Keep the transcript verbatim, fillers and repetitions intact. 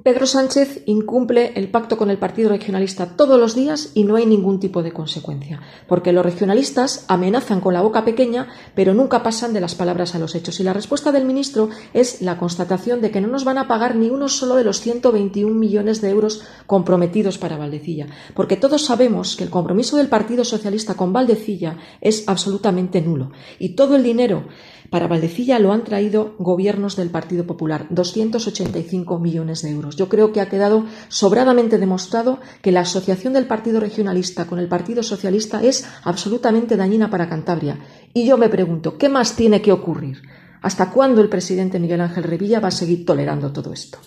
Pedro Sánchez incumple el pacto con el Partido Regionalista todos los días y no hay ningún tipo de consecuencia, porque los regionalistas amenazan con la boca pequeña, pero nunca pasan de las palabras a los hechos. Y la respuesta del ministro es la constatación de que no nos van a pagar ni uno solo de los ciento veintiún millones de euros comprometidos para Valdecilla, porque todos sabemos que el compromiso del Partido Socialista con Valdecilla es absolutamente nulo y todo el dinero para Valdecilla lo han traído gobiernos del Partido Popular, doscientos ochenta y cinco millones de euros. Yo creo que ha quedado sobradamente demostrado que la asociación del Partido Regionalista con el Partido Socialista es absolutamente dañina para Cantabria. Y yo me pregunto, ¿qué más tiene que ocurrir? ¿Hasta cuándo el presidente Miguel Ángel Revilla va a seguir tolerando todo esto?